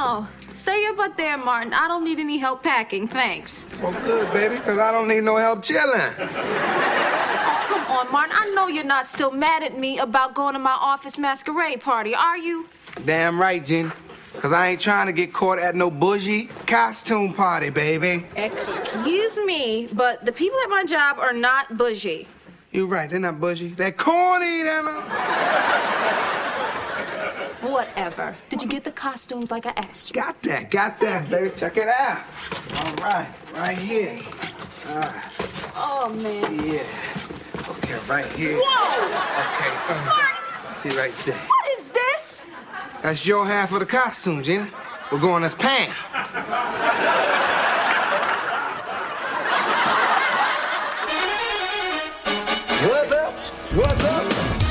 No. Stay your butt there, Martin. I don't need any help packing, thanks. Well, good, baby, because I don't need no help chilling. Oh, come on, Martin. I know you're not still mad at me about going to my office masquerade party, are you? Damn right, Jen. Because I ain't trying to get caught at no bougie costume party, baby. Excuse me, but the people at my job are not bougie. You're right, they're not bougie. They're corny, they're not. Whatever. Did you get the costumes like I asked you? Got that, baby. Check it out. All right here. All right. Oh, man. Yeah. Okay, right here. Whoa! Okay, Martin! here, right there. What is this? That's your half of the costume, Gina. We're going as Pam. What's up? What's up?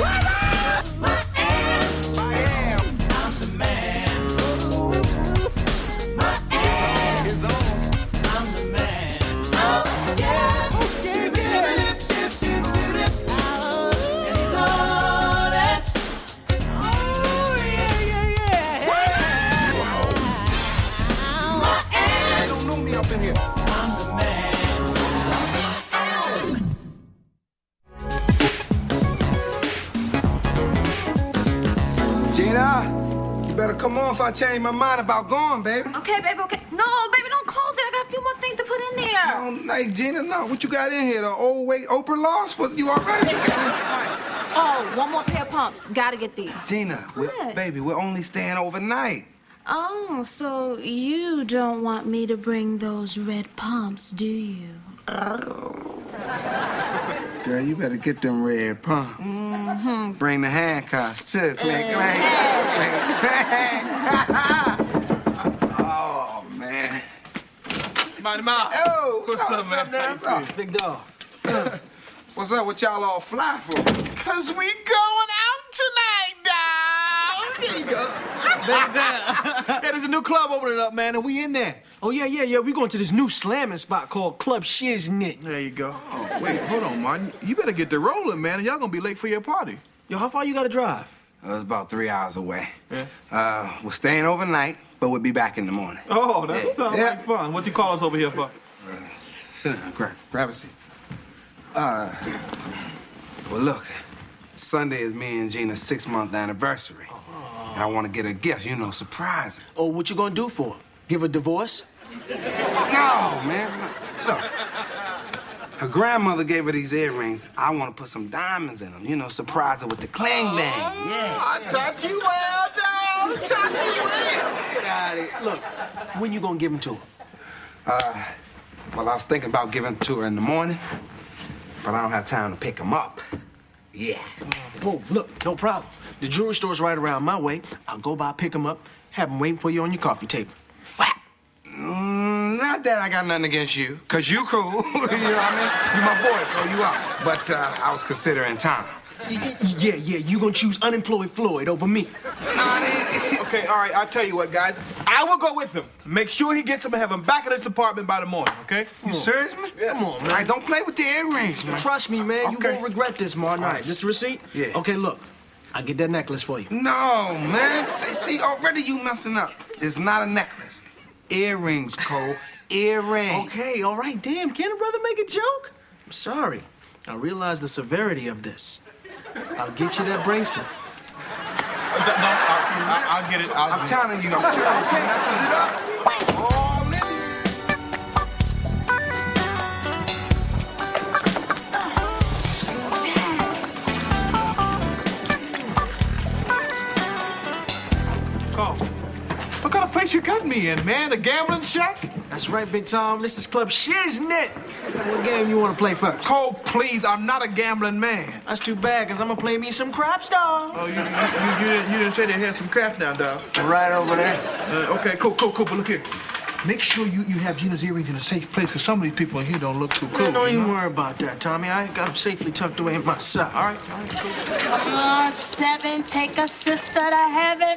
Gina, you better come on if I change my mind about going, baby. Okay, baby, okay. No, baby, don't close it. I got a few more things to put in there. No, hey, Gina, no. What you got in here? The old weight Oprah lost? What, you already? Oh, one more pair of pumps. Gotta get these. Gina, What? baby, we're only staying overnight. Oh, so you don't want me to bring those red pumps, do you? Girl, you better get them red pumps. Mm-hmm. Bring the handcuffs, too. Oh, man. Mighty Mouse. Oh, What's up, man? What's up? Big dog. What's up? What y'all all fly for? Cause we going out tonight, dog. There you go. Yeah, there's a new club opening up, man, and we in there. Oh, yeah. We going to this new slamming spot called Club Shiznit. There you go. Oh, wait, hold on, Martin. You better get the rolling, man, and y'all gonna be late for your party. Yo, how far you gotta drive? It's about 3 hours away. Yeah. We're staying overnight, but we'll be back in the morning. Oh, that sounds Yeah. like fun. What you call us over here for? Sit down, grab a seat. Well, look, Sunday is me and Gina's 6-month anniversary. And I want to get her a gift, surprise her. Oh, what you gonna do for her? Give her a divorce? No, man. Look. Her grandmother gave her these earrings. I want to put some diamonds in them, surprise her with the clang bang. Yeah. I taught you well, dog. Taught you well. Get out of here. Look, when you gonna give them to her? Well, I was thinking about giving it to her in the morning, but I don't have time to pick them up. Yeah. Oh, look, no problem. The jewelry store's right around my way. I'll go by, pick them up, have them waiting for you on your coffee table. Whap! Not that I got nothing against you, because you cool. You know what I mean? You my boy, throw you out. But I was considering time. Yeah, you gonna choose unemployed Floyd over me. Okay, all right, I'll tell you what, guys. I will go with him. Make sure he gets them and have them back at his apartment by the morning, okay? You serious, man? Yeah. Come on, man. All right, don't play with the earrings, man. Trust me, man. You Okay. won't regret this, Martin. All right, this the receipt? Yeah. Okay, look. I'll get that necklace for you. No, man. See, already you messing up. It's not a necklace. Earrings, Cole. Earrings. Okay, all right, damn. Can a brother make a joke? I'm sorry. I realize the severity of this. I'll get you that bracelet. No, I'll get it. I'm telling you, I'm telling you, messes it up. All in. Carl, what kind of place you got me in, man? A gambling shack? That's right, Big Tom. This is Club Shiznit. What game you want to play first? Cole, please, I'm not a gambling man. That's too bad, because I'm going to play me some craps, dog. Oh, you didn't say they had some crap now, dog. Right over there. Okay, cool. But look here. Make sure you have Gina's earrings in a safe place, because some of these people in here don't look too cool. Man, don't you even know? worry about that, Tommy. I got them safely tucked away in my sock. All right, cool. 7, take a sister to heaven.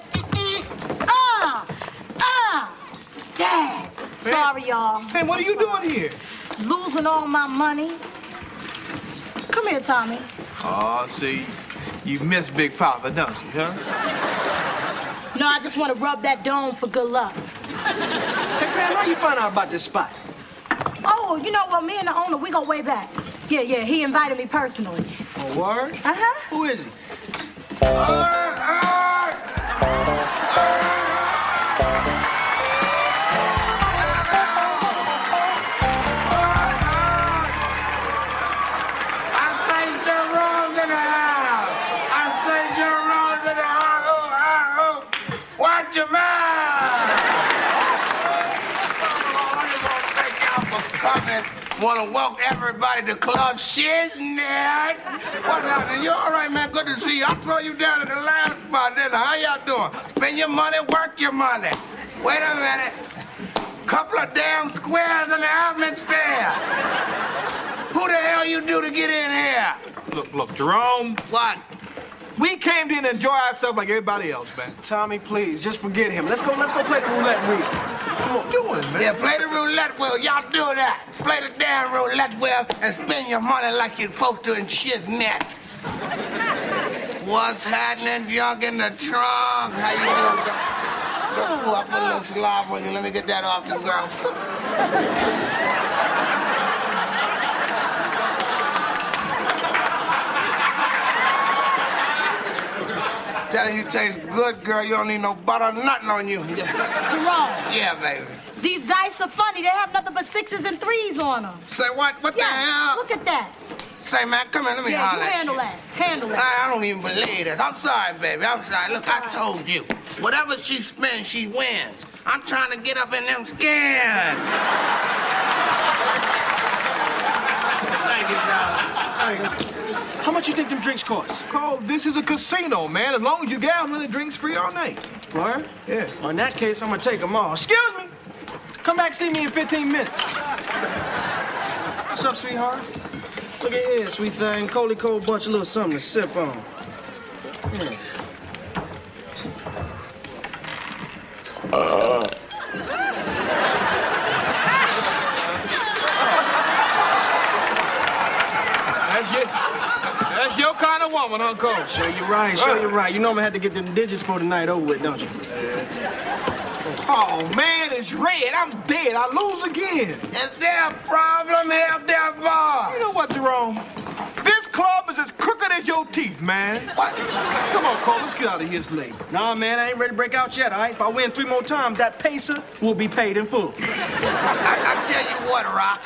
Dad. Sorry, y'all. Hey, what are you doing here? Losing all my money. Come here, Tommy. Oh, see, you miss Big Papa, don't you, huh? No, I just want to rub that dome for good luck. Hey, Pam, how you find out about this spot? Oh, you know what? Me and the owner, we go way back. Yeah, he invited me personally. Oh, word? Uh-huh. Who is he? Watch your mouth! I just want to thank y'all for coming. Want to welcome everybody to Club Shiznit. What's happening? You all right, man? Good to see you. I saw you down at the last spot, didn't I? How y'all doing? Spend your money, work your money. Wait a minute. Couple of damn squares in the atmosphere. Who the hell you do to get in here? Look, Jerome. What? We came here to enjoy ourselves like everybody else, man. Tommy, please, just forget him. Let's go play the roulette wheel. Come on, do it, man. Yeah, play the roulette wheel. Y'all do that. Play the damn roulette wheel and spend your money like you're supposed to in Shiznit. What's happening, junk in the trunk? How you doing? Ooh, I put a little slob on you. Let me get that off you, girl. Telling you taste good, girl. You don't need no butter, nothing on you. Jerome. Yeah, baby. These dice are funny. They have nothing but 6s and 3s on them. Say what? What the hell? Look at that. Say, man, come here. Let me Yeah, holler you at handle you. that. Handle that. I don't even believe this. I'm sorry, baby. I'm sorry. Look, I told you. Whatever she spends, she wins. I'm trying to get up in them skins. Thank you, darling. Thank you. How much you think them drinks cost? Cole, this is a casino, man. As long as you gamble, the drink's free all night. Word? Yeah. Well, in that case, I'm gonna take them all. Excuse me. Come back, see me in 15 minutes. What's up, sweetheart? Look at here, sweet thing. Coley cold bunch, a little something to sip on. Yeah. That's your kind of woman, huh, Cole? Sure you're right, sure you're right. You know I'm gonna have to get them digits for the night over with, don't you? Oh, man, it's red. I'm dead. I lose again. Is there a problem here, there, boy? You know what, Jerome? This club is as crooked as your teeth, man. What? Come on, Cole, let's get out of here late. Nah, man, I ain't ready to break out yet, all right? If I win 3 more times, that pacer will be paid in full. I tell you what, Rock.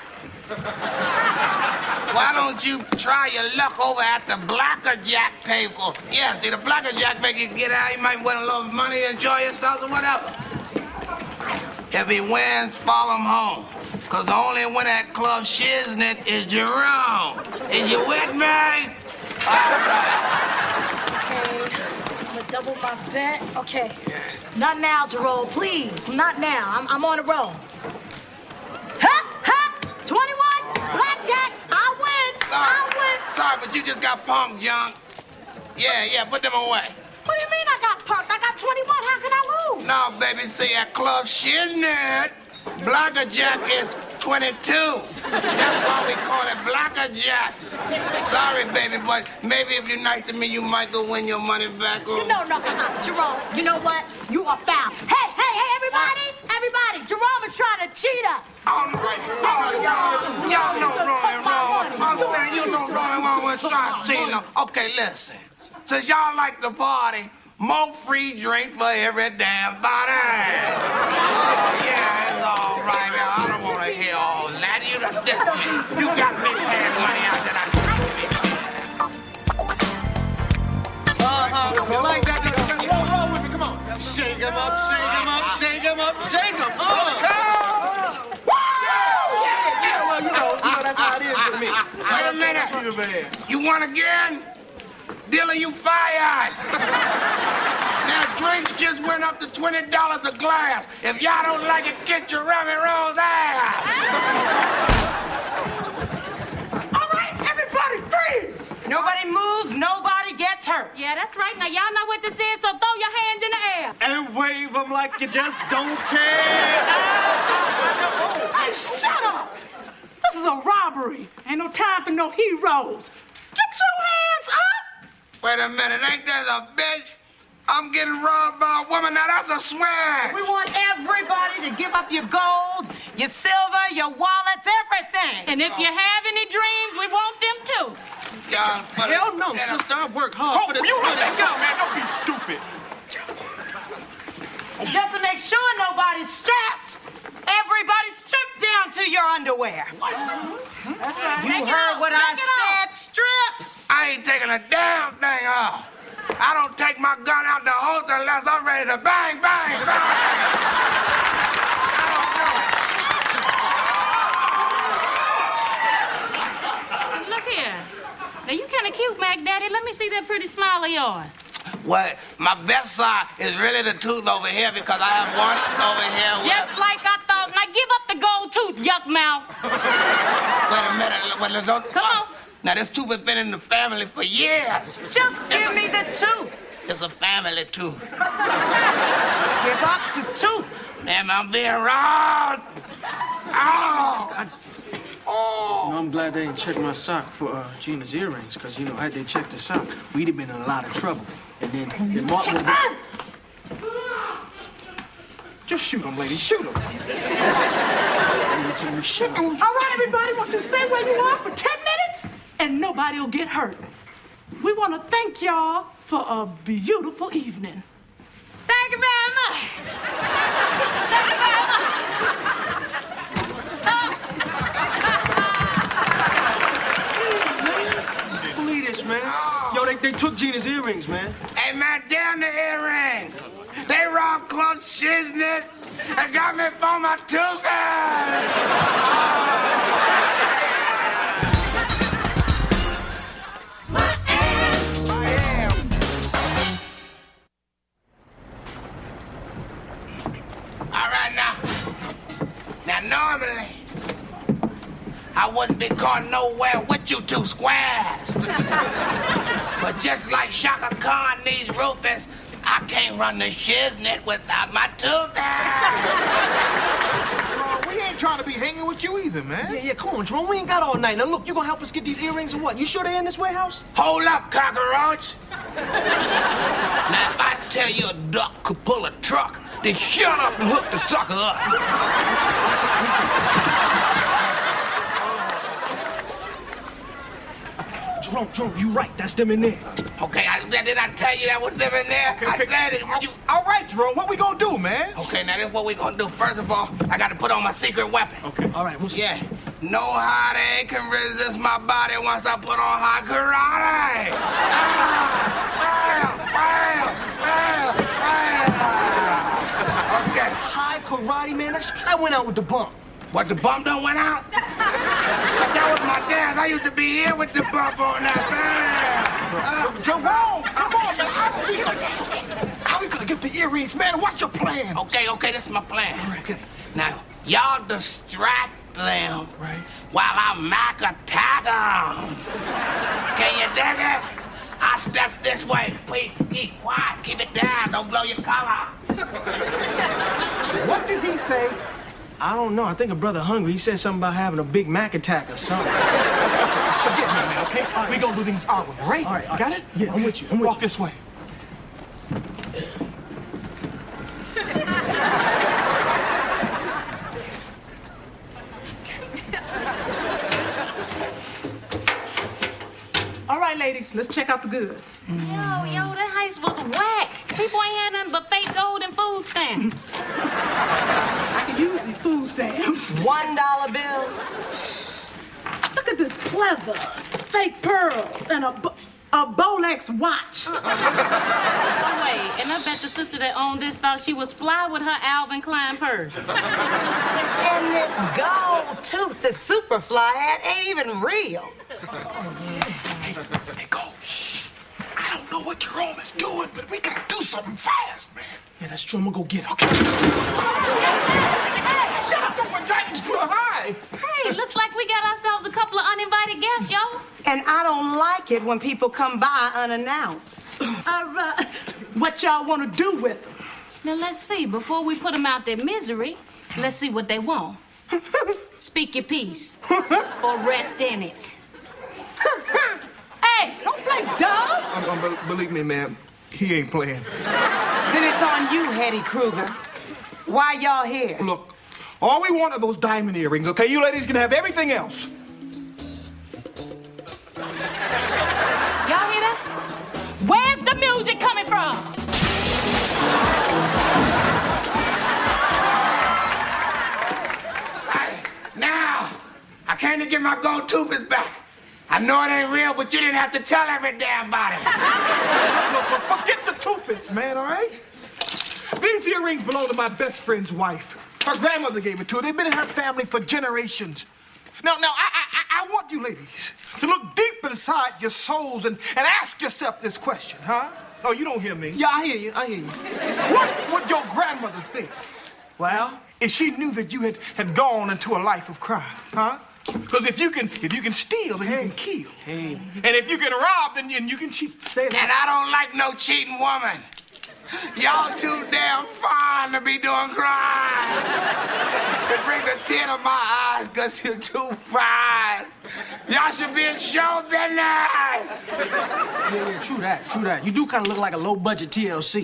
Why don't you try your luck over at the Blackerjack table? Yeah, see, the Blackerjack make you get out. You might win a little money, enjoy yourself, or whatever. If he wins, follow him home. Because the only winner at Club Shiznit is Jerome. Is you with me? All right. Okay. I'm gonna double my bet. Okay. Not now, Jerome, please. Not now. I'm on a roll. Ha! Ha! 21! Blackjack! I win! Sorry, but you just got punked, young. Yeah, put them away. What do you mean I got punked? I got 21. How can I lose? No, baby, see, at Club Shiznit, Blackerjack is 22. That's why we call it Blackerjack. Sorry, baby, but maybe if you're nice to me, you might go win your money back. Or... No, Jerome, you know what? You are foul. Hey, everybody! Everybody! Jerome is trying to cheat us. All right. Y'all know wrong. You know wrong with Santino. Okay, listen. Since y'all like to party, more free drink for every damn body. Oh, yeah, it's all right. I don't want to hear all that. You got me paying money out that You like that? Roll with me, come on. Shake him up, shake him up, shake him up, shake him up. Well, you know, that's how it is with me. Wait a minute. You won again? Dealer, you fired. Now, drinks just went up to $20 a glass. If y'all don't like it, get your Remy Rose ass. All right, everybody freeze. Nobody moves, nobody gets hurt. Yeah, that's right. Now, y'all know what this is, so throw your hands in the air. And wave them like you just don't care. Hey, shut up! This is a robbery. Ain't no time for no heroes. Get your hands up! Wait a minute, ain't that a bitch? I'm getting robbed by a woman. Now that's a swag. We want everybody to give up your gold, your silver, your wallets, everything. And if you have any dreams, we want them too. Y'all, Hell no, sister. I work hard for this. You let that go, man. Don't be stupid. And just to make sure nobody's strapped, everybody strip down to your underwear. That's right. You heard what I said, strip. I ain't taking a damn thing off. I don't take my gun out the holster unless I'm ready to bang, bang, bang. Look here. Now, you kind of cute, Mac Daddy. Let me see that pretty smile of yours. What? My best side is really the tooth over here because I have one over here. Just like I thought. Now, give up the gold tooth, yuck mouth. Wait a minute. Don't... Come on. Now, this tooth has been in the family for years. Just give me the tooth. It's a family tooth. Give up the tooth. Damn, I'm being robbed. Oh. I'm glad they didn't check my sock for Gina's earrings, because, had they checked the sock, we'd have been in a lot of trouble. And then Mark would have... Just shoot him, lady. Shoot him. Shoot him. All right, everybody, want you to stay where you are for 10 minutes, and nobody will get hurt. We want to thank y'all for a beautiful evening. Thank you very much. Thank you very much. Believe this, man. Yo, they took Gina's earrings, man. Hey, man, damn the earrings. They robbed Club Shiznit and got me for my tooth. All right, now normally, I wouldn't be caught nowhere with you two squares. But just like Shaka Khan needs Rufus, I can't run the shiznit without my tooth. We ain't trying to be hanging with you either, man. Yeah, come on, Jerome. We ain't got all night. Now, look, you gonna help us get these earrings or what? You sure they're in this warehouse? Hold up, cockroach. Now, if I tell you a duck could pull a truck, then shut up and hook the sucker up. Jerome, you right. That's them in there. Okay, did I tell you that was them in there? I said it. All right, Jerome, what we gonna do, man? Okay, now this is what we gonna do. First of all, I gotta put on my secret weapon. Okay, all right. Yeah. Know how they can resist my body once I put on high karate. Okay. High karate, man. That went out with the bump. What, the bump done went out? But that was my dance. I used to be here with the bump on that. Jerome, come on, man. How we gonna get the earrings, man? What's your plan? Okay, this is my plan. All right, okay. Now, y'all distract them while I Mac attack them. Can you dig it? I steps this way. Please, be quiet. Keep it down. Don't blow your collar. What did he say? I don't know. I think a brother hungry. He said something about having a Big Mac attack or something. Forget me, man, okay? We gonna do things our way, right? All right. Got it? Yeah, I'm with you. Walk this way. All right, ladies, let's check out the goods. Yo, that heist was whack. People ain't had nothing but fake gold and food stamps. I can use these food stamps. $1 bills. Look at this pleather, fake pearls, and a Bolex watch. Oh, wait, and I bet the sister that owned this thought she was fly with her Alvin Klein purse. And this gold tooth the Superfly had ain't even real. Hey, go. I don't know what Jerome is doing, but we gotta do something fast, man. Yeah, that's true. I'm gonna go get it. Okay. Hey, shut up! Don't put dragons too high. Hey, looks like we got ourselves a couple of uninvited guests, yo. And I don't like it when people come by unannounced. All right, what y'all want to do with them? Now, let's see. Before we put them out their misery, let's see what they want. Speak your piece. Or rest in it. Hey, don't play dumb. Believe me, man. He ain't playing. Then it's on you, Hetty Kruger. Why y'all here? Look, all we want are those diamond earrings, okay? You ladies can have everything else. Y'all hear that? Where's the music coming from? Now, I came to get my gold tooth back. I know it ain't real, but you didn't have to tell every damn body. Look, forget the toothpicks, man, all right? These earrings belong to my best friend's wife. Her grandmother gave it to her. They've been in her family for generations. Now, I want you ladies to look deep inside your souls and ask yourself this question, huh? Oh, you don't hear me. Yeah, I hear you. What would your grandmother think? Well, if she knew that you had gone into a life of crime, huh? Because if you can steal, then you can kill. Hey. And if you can rob, then you can cheat. Say that. And I don't like no cheating woman. Y'all too damn fine to be doing crime. It brings a tear to my eyes because you're too fine. Y'all should be in show business. Yeah, true that. You do kind of look like a low-budget TLC.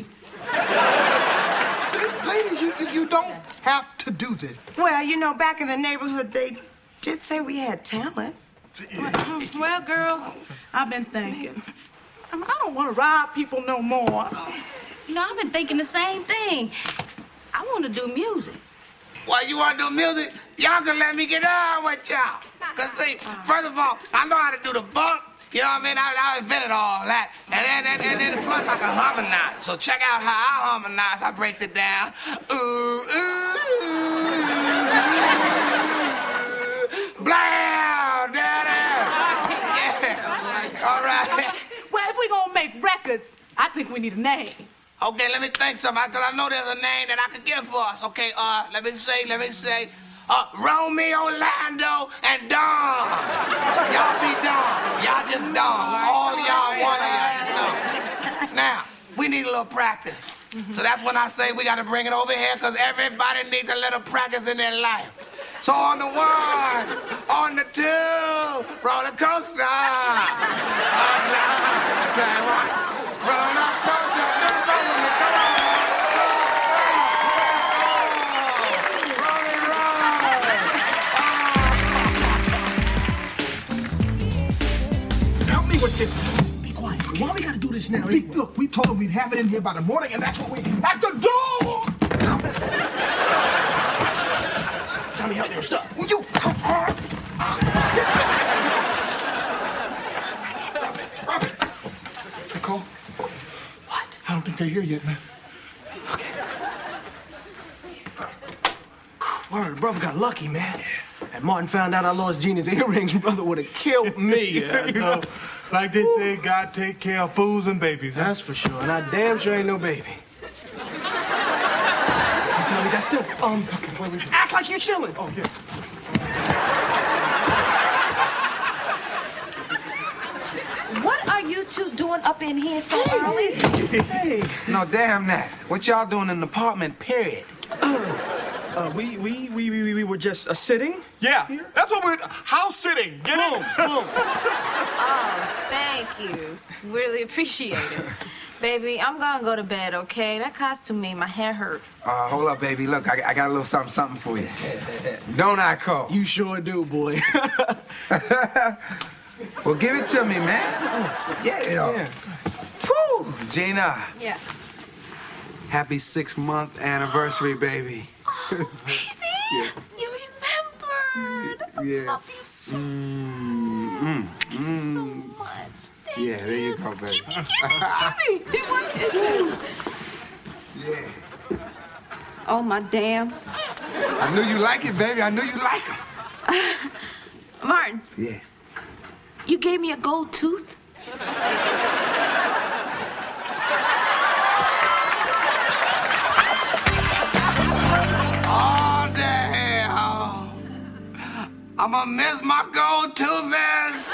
Ladies, you don't have to do this. Well, you know, back in the neighborhood, they did say we had talent. Well, girls, I've been thinking. I don't want to rob people no more. You know, I've been thinking the same thing. I want to do music. Why you want to do music? Y'all can let me get on with y'all. Because, see, first of all, I know how to do the bump. You know what I mean? I invented all that. And then plus I can harmonize. So check out how I harmonize. I breaks it down. Ooh, ooh, blam, daddy. Yeah. All right. Well, if we're going to make records, I think we need a name. Okay, let me think something, because I know there's a name that I could give for us. Okay, let me say, Romeo, Lando, and Don. Y'all be Don. Y'all just Don. All y'all, one of y'all, you know. Now, we need a little practice. So that's when I say we got to bring it over here, because everybody needs a little practice in their life. So on the one, on the two, roller coaster. Say what? Roller coaster. Be quiet. Why we gotta do this now? Look, we told them we'd have it in here by the morning, and that's what we have to do! Tommy, help me. Stop. Will you come on? Robin. Nicole? What? I don't think they're here yet, man. Okay. Word, brother got lucky, man. Had Martin found out I lost Gina's earrings, brother would have killed me. Yeah, you know, like they say, God take care of fools and babies. Huh? That's for sure, and I damn sure ain't no baby. You tell me that still. Act like you're chilling. Oh, yeah. What are you two doing up in here so early? Hey. No, damn that. What y'all doing in the apartment, period? We were just sitting. Yeah, that's what we're house sitting. Get in. Boom. Oh, thank you. Really appreciate it. Baby, I'm gonna go to bed, okay? That costume made my hair hurt. Hold up, baby. Look, I got a little something for you. Don't I, Cole? You sure do, boy. Well, give it to me, man. Yeah. Whew. Gina. Yeah. Happy 6-month anniversary, baby. Oh, baby, you remembered. I love you so much. Thank Yeah, there you go, baby. Give me. Yeah. Oh, my damn. I knew you like it, baby. I knew you like them. Martin, Yeah. you gave me a gold tooth? Oh, the hell. I'm gonna miss my gold toothers.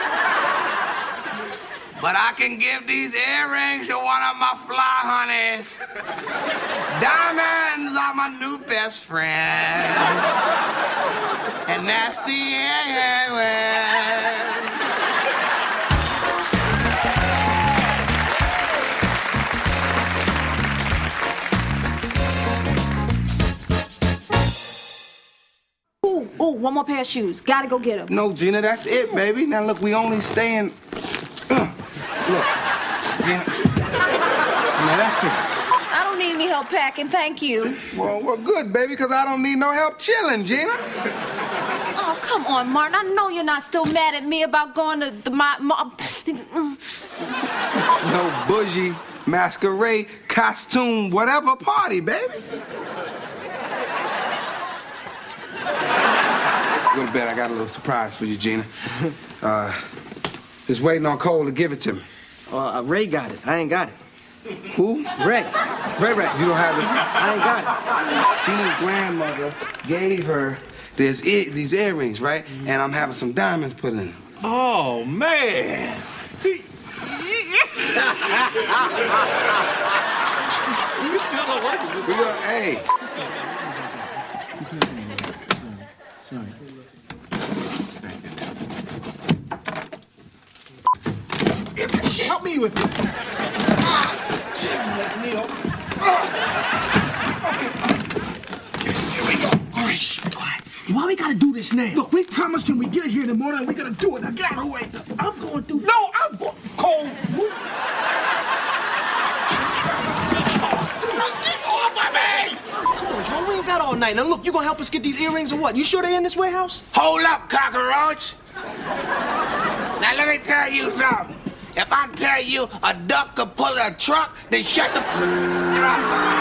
But I can give these earrings to one of my fly honeys. Diamonds are my new best friend. And that's the end. one more pair of shoes. Gotta go get them. No, Gina, that's it, baby. Now, look, we only staying... Look, Gina. Now, that's it. I don't need any help packing, thank you. Well, good, baby, because I don't need no help chilling, Gina. Oh, come on, Martin. I know you're not still mad at me about going to my No bougie, masquerade, costume, whatever party, baby. Go to bed. I got a little surprise for you, Gina. Just waiting on Cole to give it to me. Ray got it. I ain't got it. Who? Ray. Ray. You don't have it? I ain't got it. Gina's grandmother gave her these earrings, right? And I'm having some diamonds put in them. Oh, man. See, you still don't work. Hey. Sorry. Help me with it. Damn that meal. Okay. Here we go. All right, shh, quiet. Why we gotta do this now? Look, we promised him we get it here in the morning and we gotta do it. Now get out of the way. I'm going to. No, I'm going. Cole. Get off of me! Come on, Jerome, we ain't got all night. Now, look, you gonna help us get these earrings or what? You sure they in this warehouse? Hold up, cockroach. Now, let me tell you something. If I tell you a duck could pull a truck, then shut the f*** up.